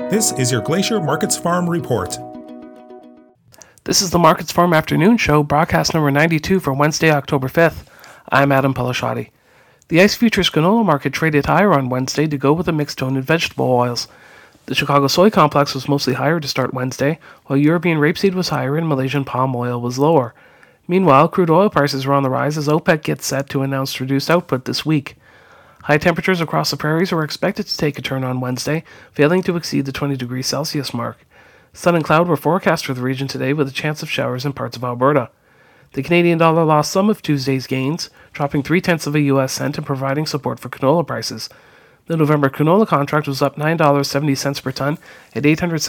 This is your Glacier Markets Farm Report. This is the Markets Farm Afternoon Show, broadcast number 92 for Wednesday, October 5th. I'm Adam Pelashati. The ICE Futures canola market traded higher on Wednesday to go with a mixed tone in vegetable oils. The Chicago soy complex was mostly higher to start Wednesday, while European rapeseed was higher and Malaysian palm oil was lower. Meanwhile, crude oil prices were on the rise as OPEC gets set to announce reduced output this week. High temperatures across the prairies were expected to take a turn on Wednesday, failing to exceed the 20 degrees Celsius mark. Sun and cloud were forecast for the region today with a chance of showers in parts of Alberta. The Canadian dollar lost some of Tuesday's gains, dropping 0.3 of a U.S. cent and providing support for canola prices. The November canola contract was up $9.70 per ton at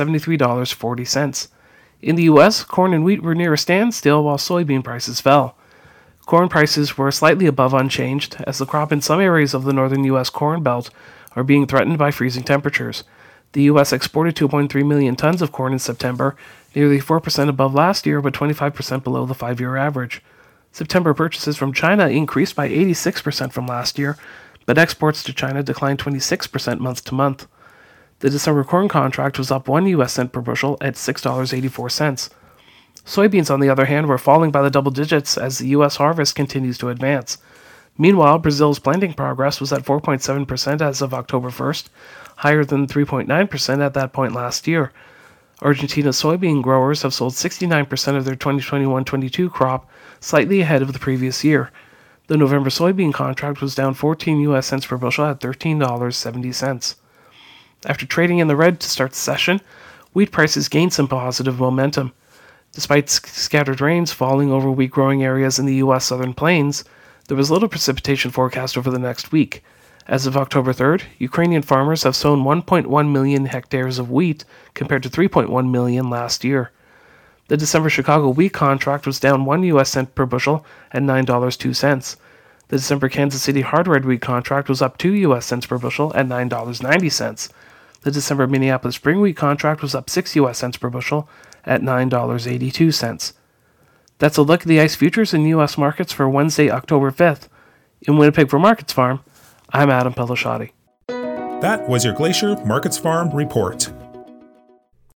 $873.40. In the U.S., corn and wheat were near a standstill while soybean prices fell. Corn prices were slightly above unchanged, as the crop in some areas of the northern U.S. corn belt are being threatened by freezing temperatures. The U.S. exported 2.3 million tons of corn in September, nearly 4% above last year but 25% below the 5-year average. September purchases from China increased by 86% from last year, but exports to China declined 26% month to month. The December corn contract was up 1 U.S. cent per bushel at $6.84. Soybeans, on the other hand, were falling by the double digits as the U.S. harvest continues to advance. Meanwhile, Brazil's planting progress was at 4.7% as of October 1st, higher than 3.9% at that point last year. Argentina's soybean growers have sold 69% of their 2021-22 crop, slightly ahead of the previous year. The November soybean contract was down 14 U.S. cents per bushel at $13.70. After trading in the red to start the session, wheat prices gained some positive momentum. Despite scattered rains falling over wheat-growing areas in the U.S. southern plains, there was little precipitation forecast over the next week. As of October 3rd, Ukrainian farmers have sown 1.1 million hectares of wheat compared to 3.1 million last year. The December Chicago wheat contract was down 1 U.S. cent per bushel at $9.02. The December Kansas City hard red wheat contract was up 2 U.S. cents per bushel at $9.90. The December Minneapolis spring wheat contract was up 6 U.S. cents per bushel at $9.82. That's a look at the ICE futures in U.S. markets for Wednesday, October 5th. In Winnipeg for Markets Farm, I'm Adam Pelashati. That was your Glacier Markets Farm Report.